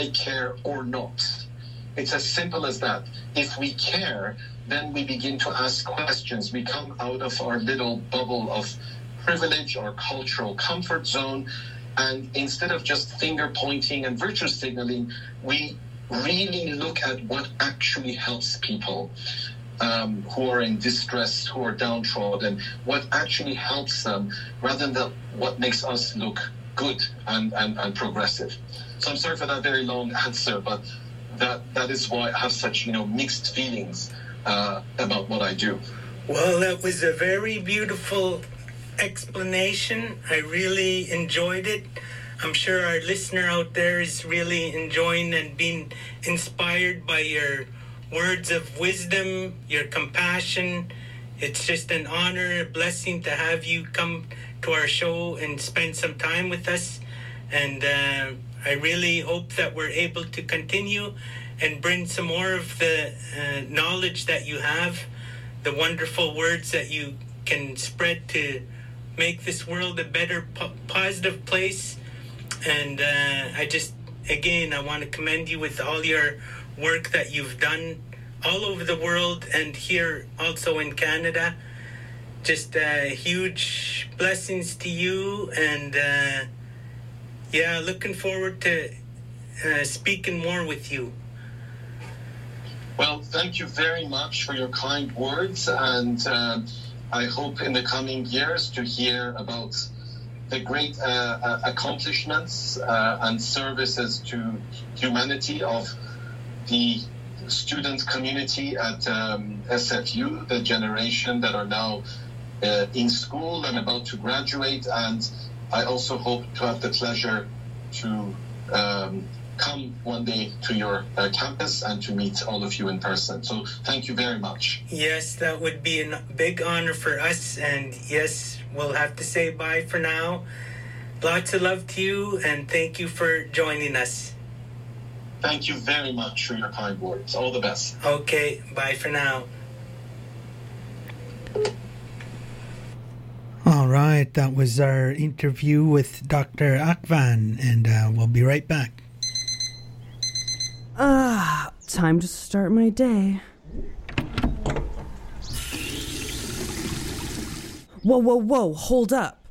care or not. It's as simple as that. If we care, then we begin to ask questions. We come out of our little bubble of privilege or cultural comfort zone, and instead of just finger pointing and virtue signaling, we really look at what actually helps people who are in distress, who are downtrodden, what actually helps them, rather than what makes us look good and progressive. So I'm sorry for that very long answer, but that is why I have such mixed feelings about what I do. Well, that was a very beautiful explanation. I really enjoyed it. I'm sure our listener out there is really enjoying and being inspired by your words of wisdom, your compassion. It's just an honor, a blessing to have you come to our show and spend some time with us. And I really hope that we're able to continue and bring some more of the knowledge that you have, the wonderful words that you can spread to make this world a better, positive place. And I want to commend you with all your work that you've done all over the world and here also in Canada. Just huge blessings to you, and looking forward to speaking more with you. Well, thank you very much for your kind words, and I hope in the coming years to hear about the great accomplishments and services to humanity of the student community at SFU, the generation that are now in school and about to graduate. And I also hope to have the pleasure to come one day to your campus and to meet all of you in person. So thank you very much. Yes, that would be a big honor for us. And yes, we'll have to say bye for now. Lots of love to you, and thank you for joining us. Thank you very much for your kind words. All the best. Okay, bye for now. All right, that was our interview with Dr. Akvan, and we'll be right back. Time to start my day. Whoa, hold up.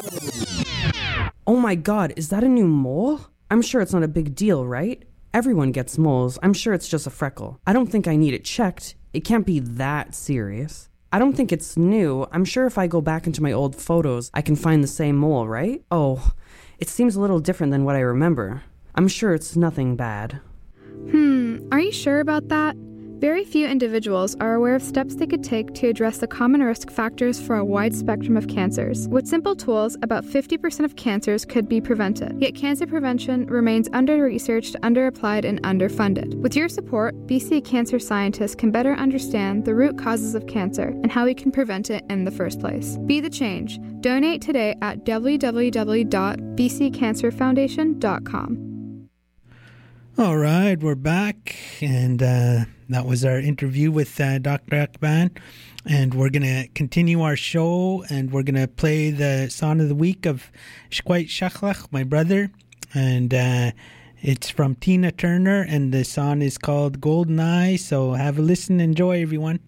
Oh my god, is that a new mole? I'm sure it's not a big deal, right? Everyone gets moles. I'm sure it's just a freckle. I don't think I need it checked. It can't be that serious. I don't think it's new. I'm sure if I go back into my old photos, I can find the same mole, right? Oh, it seems a little different than what I remember. I'm sure it's nothing bad. Are you sure about that? Very few individuals are aware of steps they could take to address the common risk factors for a wide spectrum of cancers. With simple tools, about 50% of cancers could be prevented. Yet cancer prevention remains under-researched, under-applied, and underfunded. With your support, BC cancer scientists can better understand the root causes of cancer and how we can prevent it in the first place. Be the change. Donate today at www.bccancerfoundation.com. All right, we're back, and that was our interview with Dr. Akvan, and we're going to continue our show, and we're going to play the song of the week of Shkwait Shachlach, my brother, and it's from Tina Turner, and the song is called Golden Eye, so have a listen, enjoy everyone.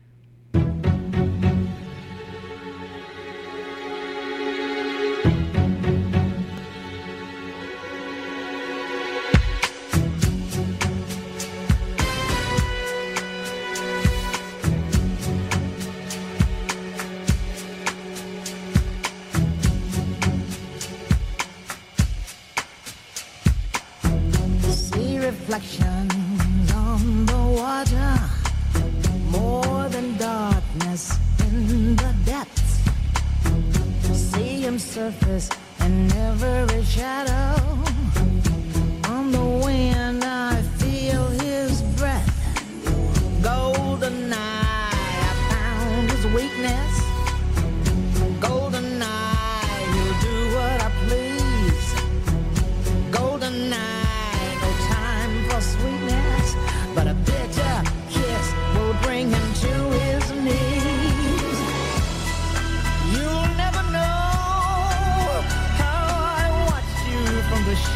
Reflections on the water, more than darkness in the depths. See him surface in every shadow. On the wind I feel his breath. Golden eye, I found his weakness. Golden eye, he'll do what I please. Golden eye, sweetness, but a bitter kiss will bring him to his knees. You'll never know how I watched you from the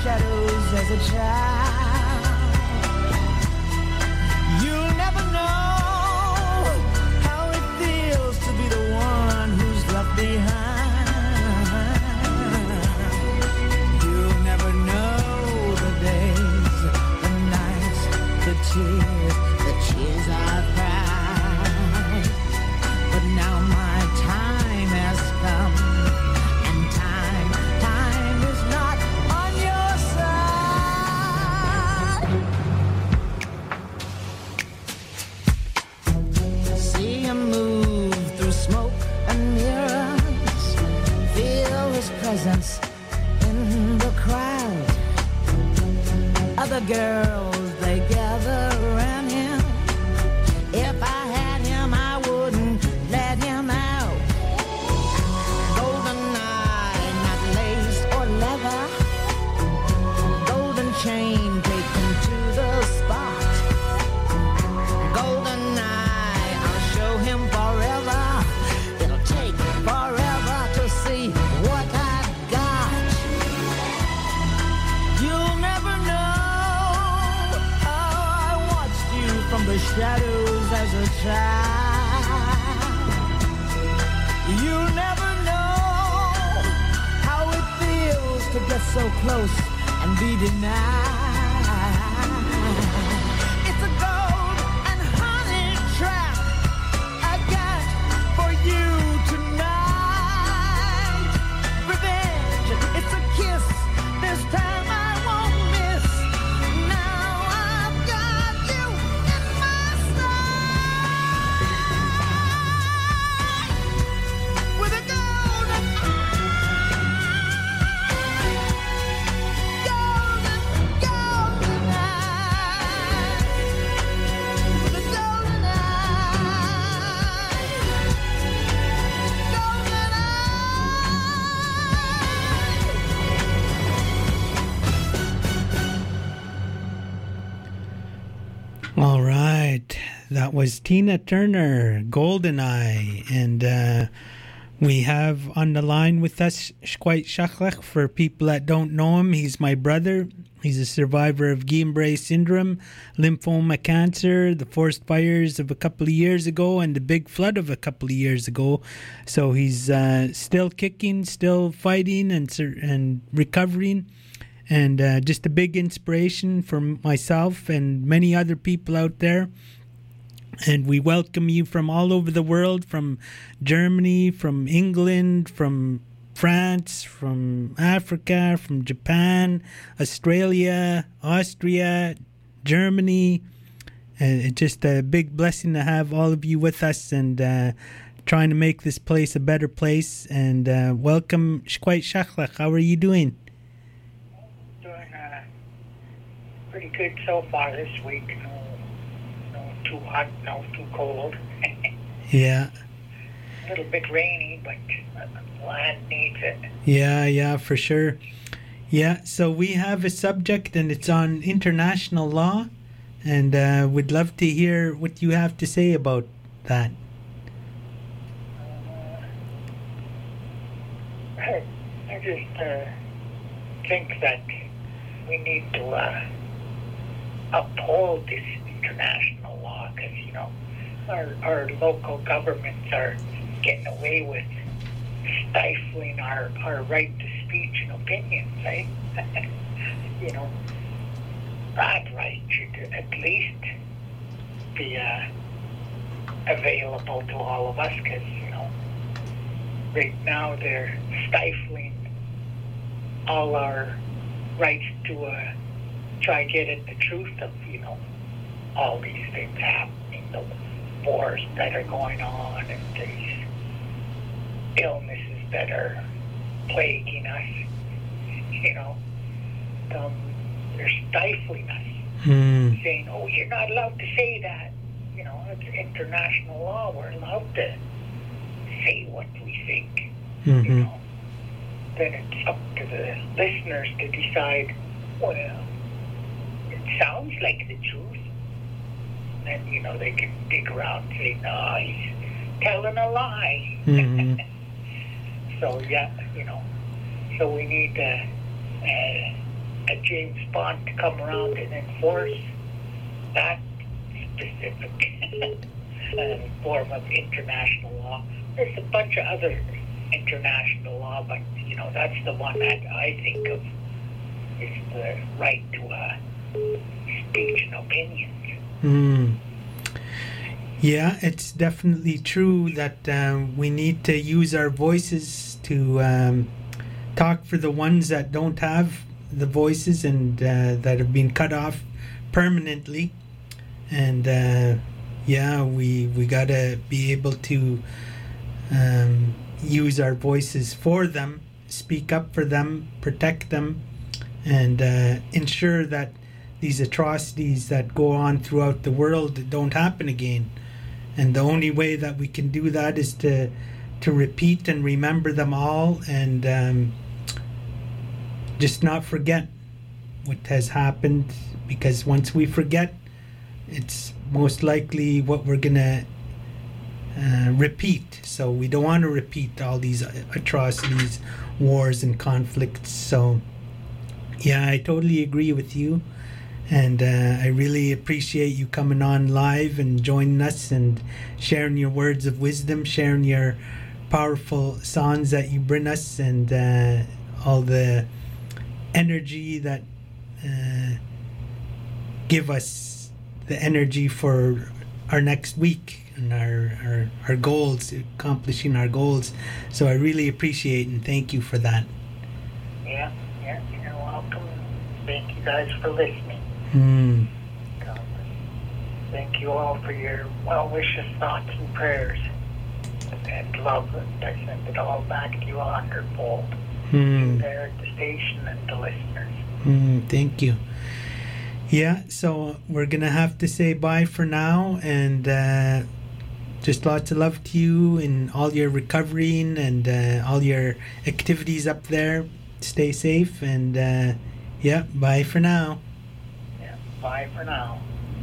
tears I've cried. But now my time has come, and time is not on your side. See him move through smoke and mirrors, feel his presence in the crowd. Other girls, they gather around him. If I had him, I wouldn't let him out. Golden eye, not lace or leather. Golden chain taken to the spot. Golden eye, I'll show him forever. It'll take forever to see what I've got. You'll never know how I watched you from the shadows as a child. You'll never know how it feels to get so close and be denied. It's a gold and honey trap I got for you tonight. Revenge, it's a kiss. This time I won't miss. Now I've got you in my sight. With a golden golden eye. With a golden eye. Golden eye. All right, that was Tina Turner, Goldeneye, and we have on the line with us Shkwait Shachlach. For people that don't know him, he's my brother. He's a survivor of Guillain-Barré syndrome, lymphoma cancer, the forest fires of a couple of years ago, and the big flood of a couple of years ago. So he's still kicking, still fighting, and recovering. And just a big inspiration for myself and many other people out there. And we welcome you from all over the world, from Germany, from England, from France, from Africa, from Japan, Australia, Austria, Germany. It's just a big blessing to have all of you with us and trying to make this place a better place. And welcome, Shkwait Shachlach. How are you doing? Pretty good so far this week. No too hot, no too cold. Yeah. A little bit rainy, but the land needs it. Yeah, for sure. Yeah, so we have a subject, and it's on international law, and we'd love to hear what you have to say about that. I just think that we need to uphold this international law, because our local governments are getting away with stifling our right to speech and opinions, right? That right should at least be available to all of us, because right now they're stifling all our rights to try to get at the truth of all these things happening, the wars that are going on, and these illnesses that are plaguing us. They're stifling us, saying, "Oh, you're not allowed to say that." It's international law. We're allowed to say what we think. Then it's up to the listeners to decide, well, it sounds like the truth. And, they can dig around and say, no, he's telling a lie. So, so we need a James Bond to come around and enforce that specific form of international law. There's a bunch of other international law, but that's the one that I think of is the right to speech and opinions. Yeah, it's definitely true that we need to use our voices to talk for the ones that don't have the voices and that have been cut off permanently. And we gotta be able to use our voices for them, speak up for them, protect them, and ensure that these atrocities that go on throughout the world don't happen again. And the only way that we can do that is to repeat and remember them all, and just not forget what has happened, because once we forget, it's most likely what we're gonna repeat. So we don't want to repeat all these atrocities, wars and conflicts. So yeah, I totally agree with you. And I really appreciate you coming on live and joining us and sharing your words of wisdom, sharing your powerful songs that you bring us, and all the energy that give us the energy for our next week and our goals, accomplishing our goals. So I really appreciate and thank you for that. Yeah, you're welcome. Thank you guys for listening. Thank you all for your well wishes, thoughts, and prayers, and love. And I send it all back to you 100-fold. There at the station and the listeners. Thank you. Yeah, so we're gonna have to say bye for now, and just lots of love to you in all your recovering and all your activities up there. Stay safe, and bye for now. Bye for now.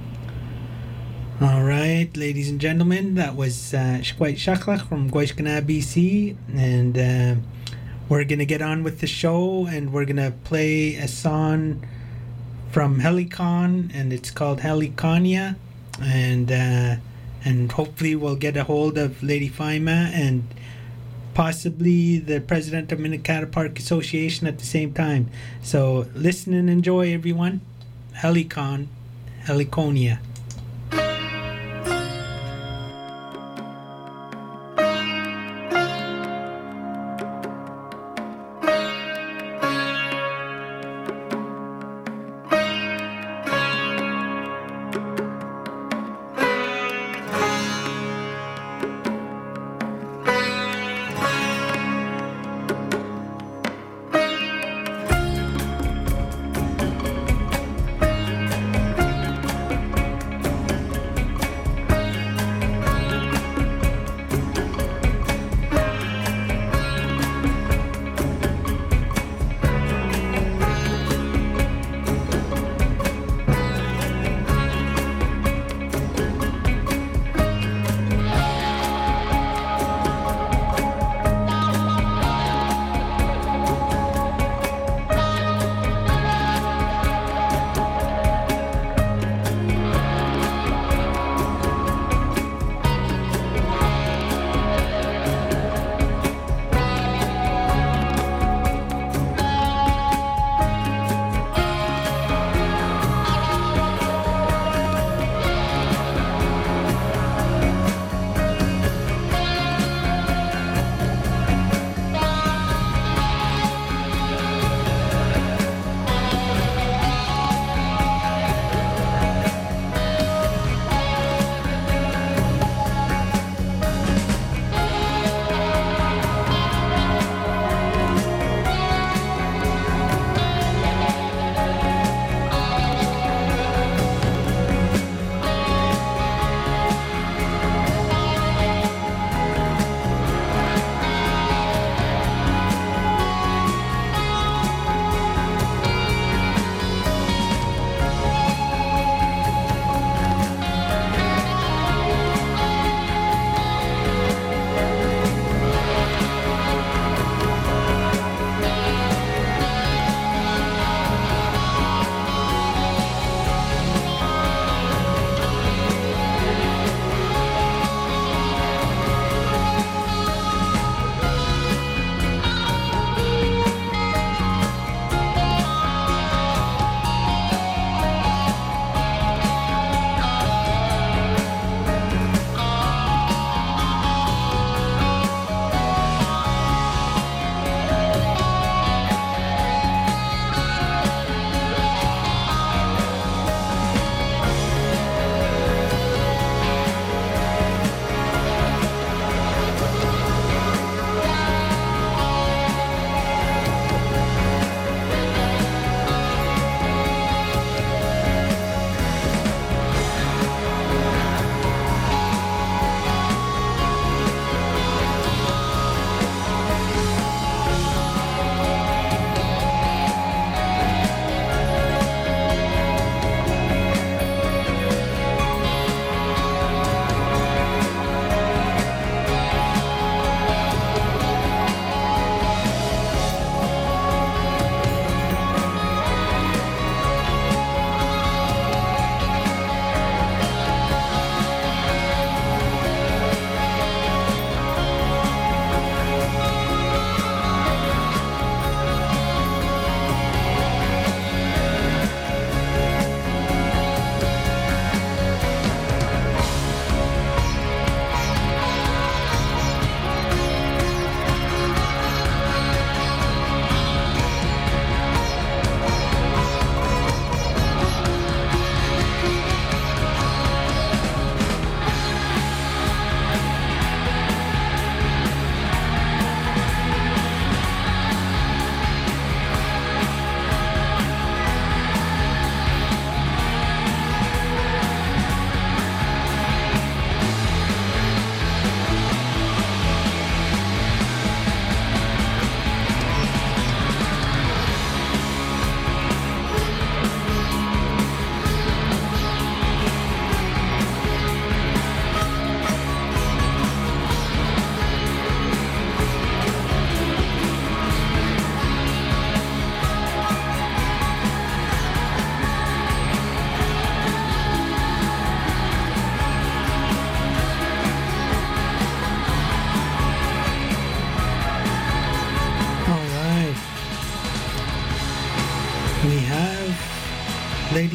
All right, ladies and gentlemen, that was Shkwait Shaklach from Gwaishkana, BC, and we're going to get on with the show, and we're going to play a song from Helicon, and it's called Heliconia, and hopefully we'll get a hold of Lady Faima and possibly the president of Minikata Park Association at the same time. So listen and enjoy, everyone. Heliconia.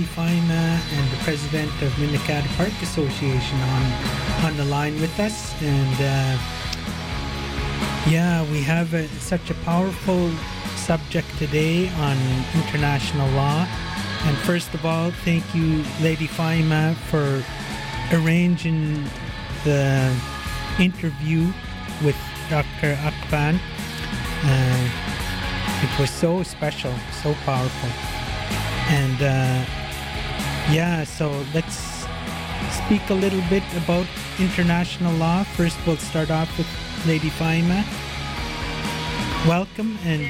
Lady Faima and the president of Minikada Park Association on the line with us. And we have such a powerful subject today on international law. And first of all, thank you, Lady Faima, for arranging the interview with Dr. Akban. It was so special, so powerful. And so let's speak a little bit about international law. First, we'll start off with Lady Faima. Welcome and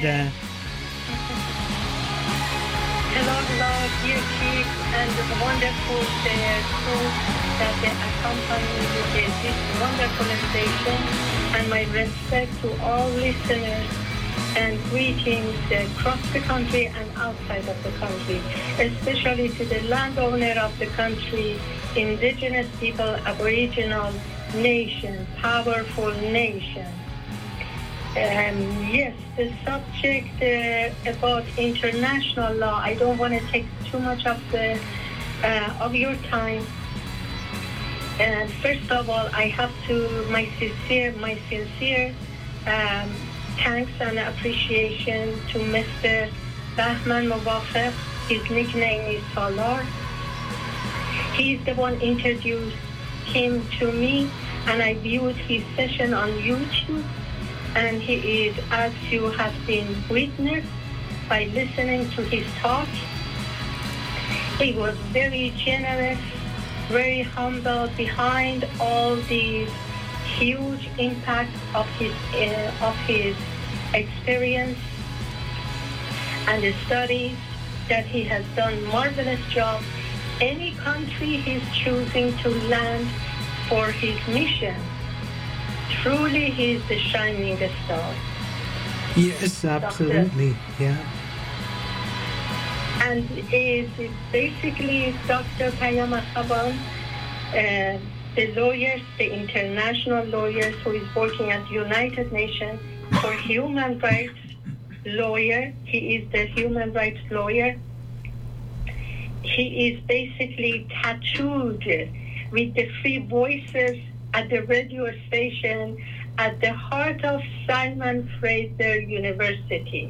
hello, dear Chief, and the wonderful crew that accompany this wonderful station, and my respect to all listeners and greetings across the country and outside of the country, especially to the landowner of the country, indigenous people, aboriginal nation, powerful nation. Yes, the subject about international law, I don't want to take too much of your time. And first of all, I have my sincere thanks and appreciation to Mr. Bahman Mubafef. His nickname is Salar. He's the one introduced him to me, and I viewed his session on YouTube. And he is, as you have been witness by listening to his talk, he was very generous, very humble behind all these huge impact of his experience and the studies that he has done marvelous job. Any country he's choosing to land for his mission, truly he's the shining star. Yes, absolutely. Yeah. And is basically Dr. Payam Akhavan, the lawyers, the international lawyers who is working at United Nations for human rights lawyer. He is the human rights lawyer. He is basically tattooed with the free voices at the radio station at the heart of Simon Fraser University.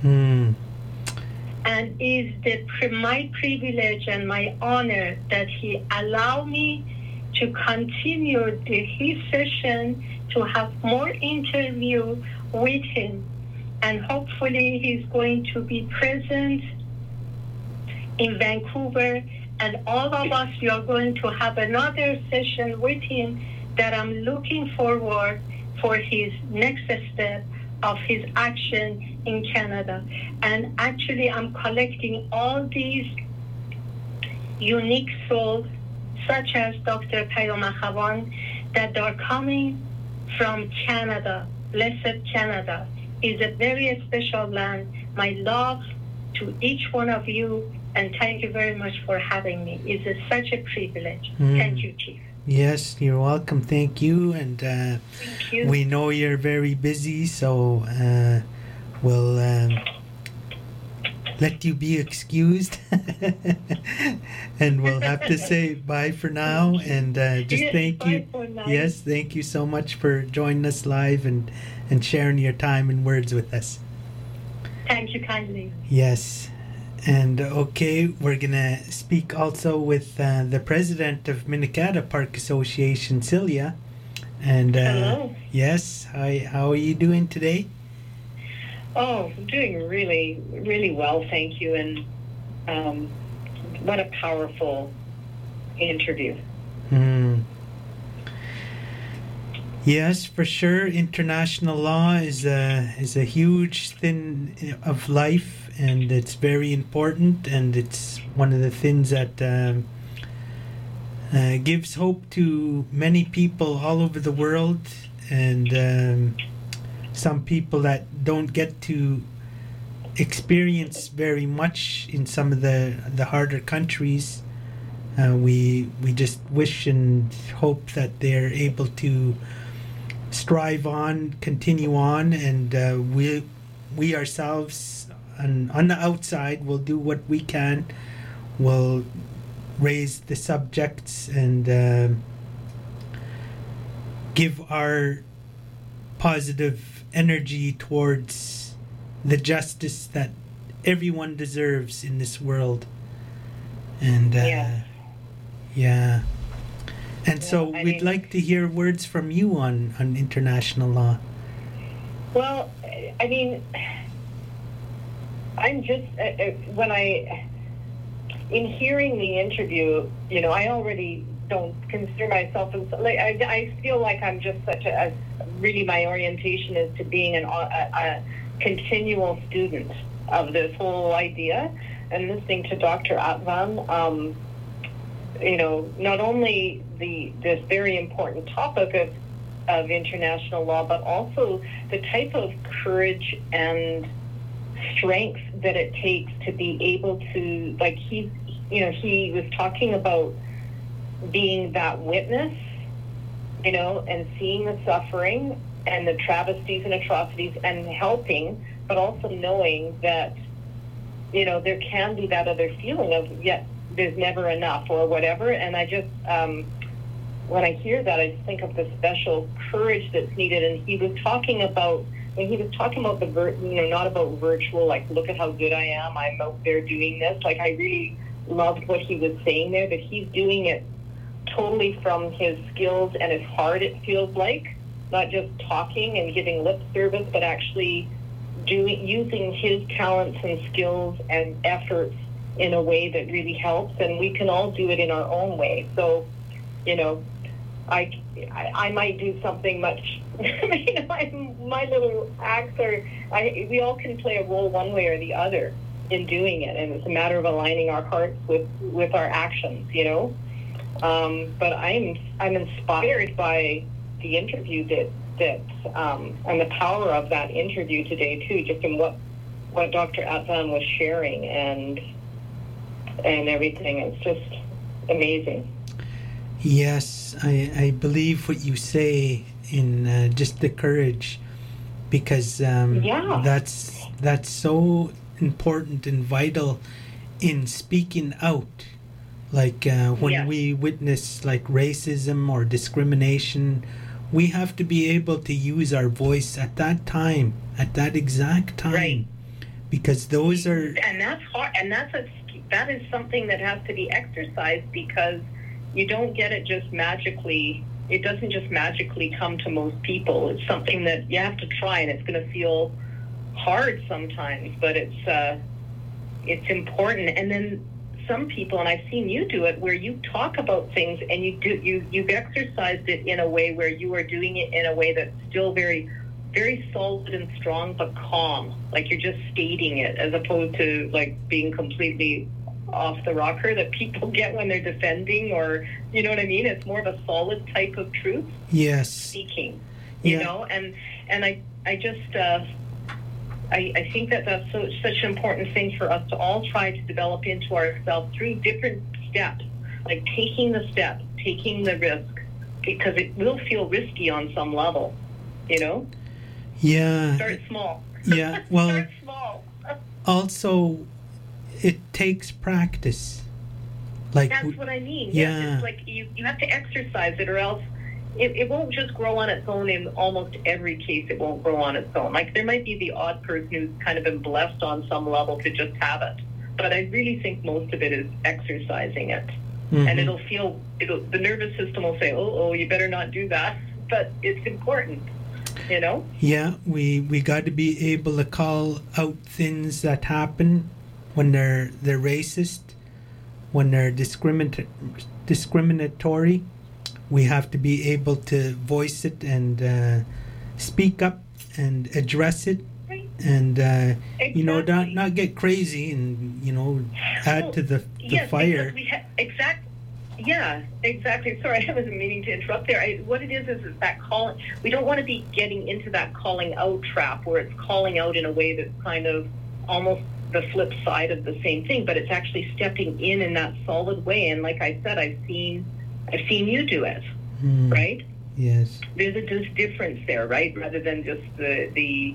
And is my privilege and my honor that he allow me to continue his session, to have more interview with him. And hopefully he's going to be present in Vancouver, and all of us, we are going to have another session with him that I'm looking forward for his next step of his action in Canada. And actually I'm collecting all these unique souls, such as Dr. Payam Akhavan, that are coming from Canada. Blessed Canada is a very special land. My love to each one of you, and thank you very much for having me. It's such a privilege. Thank you, Chief. Yes, you're welcome. Thank you. And thank you. We know you're very busy, so we'll let you be excused. And we'll have to say bye for now. And just thank you. Yes, thank you so much for joining us live and sharing your time and words with us. Thank you kindly. Yes. And okay, we're going to speak also with the president of Minikada Park Association, Celia. And hello. Yes, hi, how are you doing today? Oh, I'm doing really, really well, thank you. And what a powerful interview. Yes, for sure. International law is a huge thing of life. And it's very important, and it's one of the things that gives hope to many people all over the world, and some people that don't get to experience very much in some of the harder countries. We just wish and hope that they're able to strive on, continue on, and we ourselves, and on the outside, we'll do what we can will raise the subjects and give our positive energy towards the justice that everyone deserves in this world. And yeah. And so we'd like to hear words from you on international law. Well, I mean, I'm just, in hearing the interview, you know, I already don't consider myself as, like, I feel like I'm just such really my orientation is to being a continual student of this whole idea, and listening to Dr. Atvan, you know, not only this very important topic of international law, but also the type of courage and strength that it takes to be able to, like, he was talking about being that witness, you know, and seeing the suffering and the travesties and atrocities and helping, but also knowing that, you know, there can be that other feeling of, yet there's never enough or whatever. And I just, when I hear that, I just think of the special courage that's needed. And he was talking about, when he was talking about not about virtual, like, look at how good I am, I'm out there doing this. Like, I really loved what he was saying there, that he's doing it totally from his skills and his heart, it feels like, not just talking and giving lip service, but actually using his talents and skills and efforts in a way that really helps. And we can all do it in our own way. So, you know, I might do something much, you know, my little acts we all can play a role one way or the other in doing it, and it's a matter of aligning our hearts with our actions, you know. But I'm inspired by the interview that and the power of that interview today too, just in what Dr. Atvan was sharing and everything. It's just amazing. Yes, I believe what you say in just the courage, because that's so important and vital in speaking out. Like when we witness like racism or discrimination, we have to be able to use our voice at that time, at that exact time, right? Because those are, and that's hard, and that is something that has to be exercised, because you don't get it just magically. It doesn't just magically come to most people. It's something that you have to try, and it's going to feel hard sometimes, but it's important. And then some people, and I've seen you do it, where you talk about things and you've exercised it in a way where you are doing it in a way that's still very, very solid and strong, but calm. Like you're just stating it, as opposed to like being completely off the rocker that people get when they're defending, or you know what I mean? It's more of a solid type of truth. Yes. Speaking, you know, and I just I think that's such an important thing for us to all try to develop into ourselves through different steps, like taking the step, taking the risk, because it will feel risky on some level, you know? Yeah. Start small. Yeah, well, Start small. Also, it takes practice. Like that's what I mean. Yeah. Yes, it's like you have to exercise it, or else it won't just grow on its own. In almost every case, it won't grow on its own. Like there might be the odd person who's kind of been blessed on some level to just have it, but I really think most of it is exercising it. Mm-hmm. And the nervous system will say, oh, you better not do that, but it's important, you know? Yeah, we got to be able to call out things that happen when they're racist, when they're discriminatory. We have to be able to voice it and speak up and address it, right. And exactly. You know, not get crazy and add to the fire. Yeah, exactly. Sorry, I wasn't meaning to interrupt there. What it is that calling. We don't want to be getting into that calling out trap where it's calling out in a way that's kind of almost the flip side of the same thing, but it's actually stepping in that solid way. And like I said, I've seen you do it, right? Yes. There's a difference there, right? Rather than just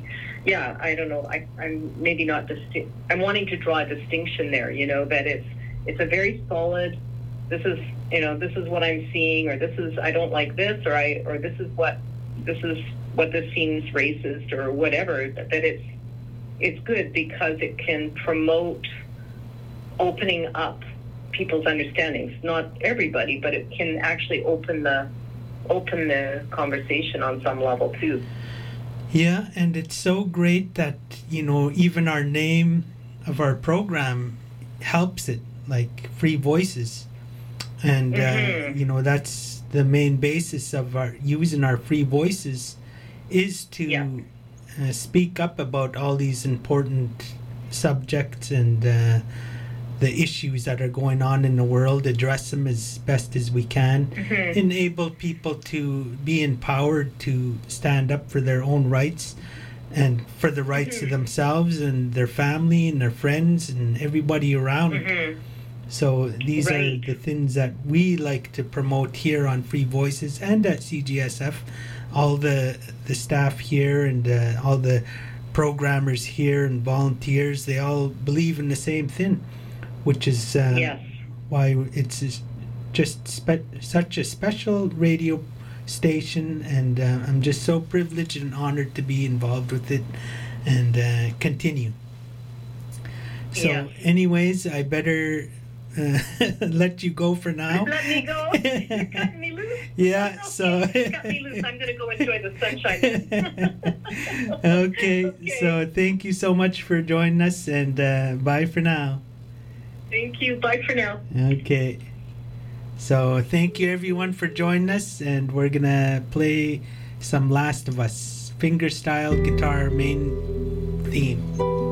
I don't know. I'm maybe not I'm wanting to draw a distinction there, that it's a very solid, this is what I'm seeing, or I don't like this, or this is what this seems racist or whatever, that it's good because it can promote opening up people's understandings. Not everybody, but it can actually open the conversation on some level too. Yeah, and it's so great that, even our name of our program helps it, like Free Voices. And, that's the main basis of using our free voices is to speak up about all these important subjects and the issues that are going on in the world, address them as best as we can, enable people to be empowered to stand up for their own rights and for the rights of themselves and their family and their friends and everybody around. So these are the things that we like to promote here on Free Voices and at CJSF. All the staff here and all the programmers here and volunteers, they all believe in the same thing, which is why it's just such a special radio station, and I'm just so privileged and honored to be involved with it and continue. So anyways, I better let you go for now. Let me go? You cut me loose? Yeah, okay. so... Cut me loose. I'm going to go enjoy the sunshine. Okay, so thank you so much for joining us, and bye for now. Thank you. Bye for now. Okay. So thank you everyone for joining us, and we're going to play some Last of Us fingerstyle guitar main theme.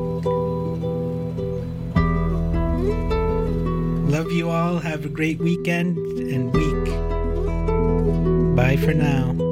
Love you all. Have a great weekend and week. Bye for now.